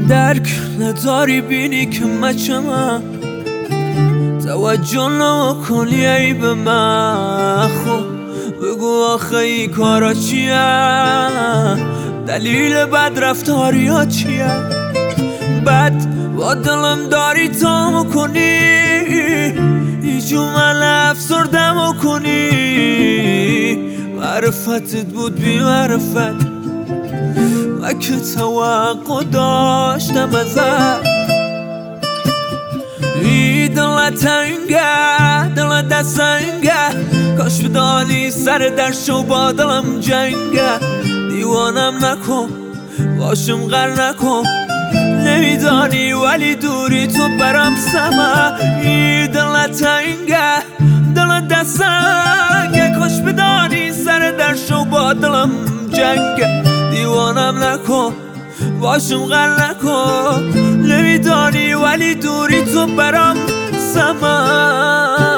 درک نداری بینی که مچمم، توجه نکنی ای به من. خب بگو آخه ای کارا چیه؟ دلیل بد رفتاری ها چیه؟ بد با دلم داری تا مکنی، ایجو من افسردم کنی. معرفتت بود بی معرفت و که توقع داشتم ازت. ای دلت تنگه، دلت دستنگه، کاش بدانی سر در شو با دلم جنگه. دیوانم نکن باشم غر نکن، نمیدانی ولی دوری تو برام سمه. ای دلت تنگه، دلت دستنگه، کاش بدانی سر در شو با دلم جنگه. دیوانم نکن باشم غر نکن، نمیدانی ولی دوری تو برام سمه.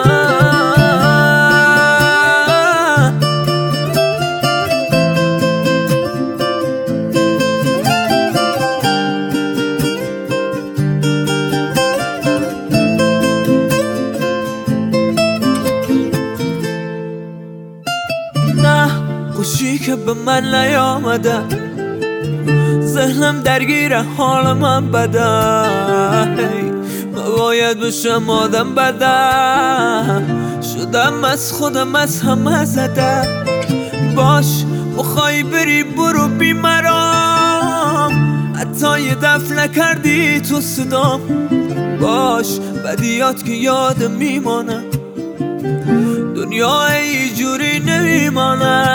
نه خوشی که به من نیامده، ذهنم درگیر حال من بده. باید بشم آدم بده، شدم از خودم از همه زده. باش بخوای بری برو بی مرام، حتی یه دفع نکردی تو صدام. باش بدیات که یاد میمانه، دنیا اینجوری نمیمانه.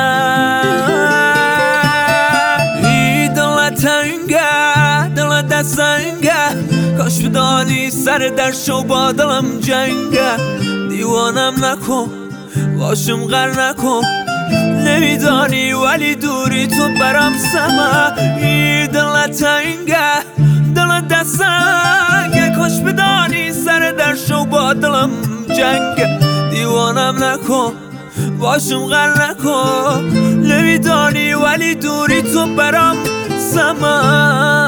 تنگه دلت دستنگه، کاش بدانی سر در شو با دلم جنگه. دیوانم نکن باشم غر نکن، نمیدانی ولی دوری تو برام سمه. ای دلت تنگه، دلت دستنگه، کاش بدانی سر در شو با دلم جنگه. دیوانم نکن باشم غر نکن، نمیدانی ولی دوری تو برام سمه.